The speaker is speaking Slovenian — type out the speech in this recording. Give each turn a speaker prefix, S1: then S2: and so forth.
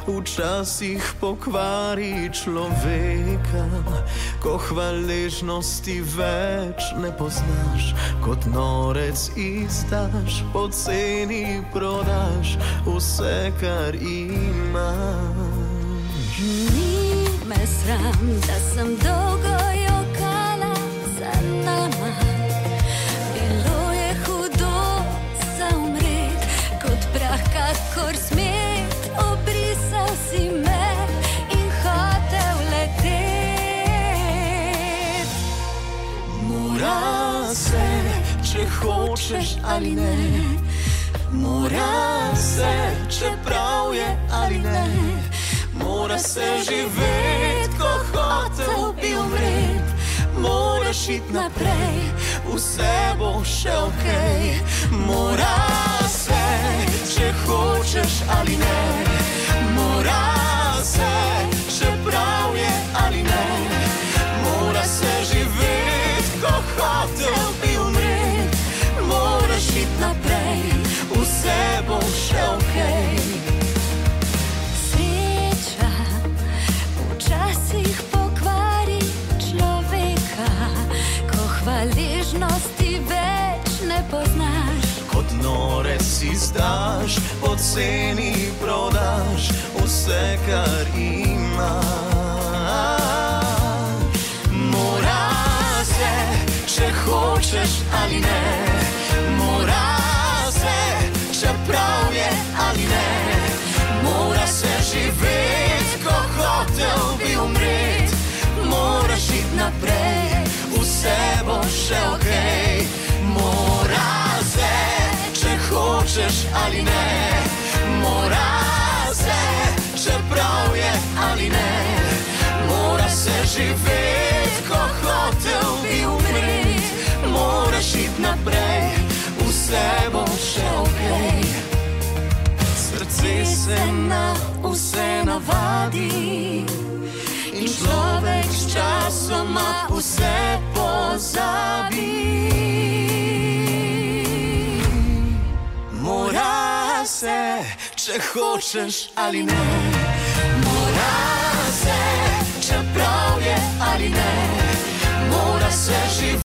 S1: včasih pokvari človeka, ko hvaležnosti več ne poznaš, kot norec izdaš, poceni prodaš vse, kar imaš.
S2: Ni me sram, da sem dolgo jokala za nama. Bilo je hudo za umret, kot prah, kakor smet. Obrisal si me in hotel letet.
S1: Mora se, če hočeš ali ne, mora se, čeprav je ali ne, mora se živeti, ko hotel bi umret. Moraš iti naprej, vse bo še okej. Mora se, če hočeš ali ne, mora se, čeprav je ali ne, mora se živeti, ko hotel bi umret. Moraš iti naprej, vse bo še okej.
S2: Sreča včasih pokvari človeka, ko hvaležnosti več ne poznaš.
S1: Kot norec izdaš, poceni prodaš vse, kar imaš. Mora se, če hočeš ali ne, mora se, čeprav je ali ne, mora se živeti, ko hotel bi umret. Moraš iti naprej, vse bo še okej. Mora se, če hočeš ali ne, mora se, čeprav je ali ne, mora se živeti, ko hotel bi umret. Moraš iti naprej, vse bo še okej. Srce se na vse navadi in človek s časoma vse pozabi. Mora se, če hočeš ali ne, mora se, čeprav je ali ne, mora se živeti.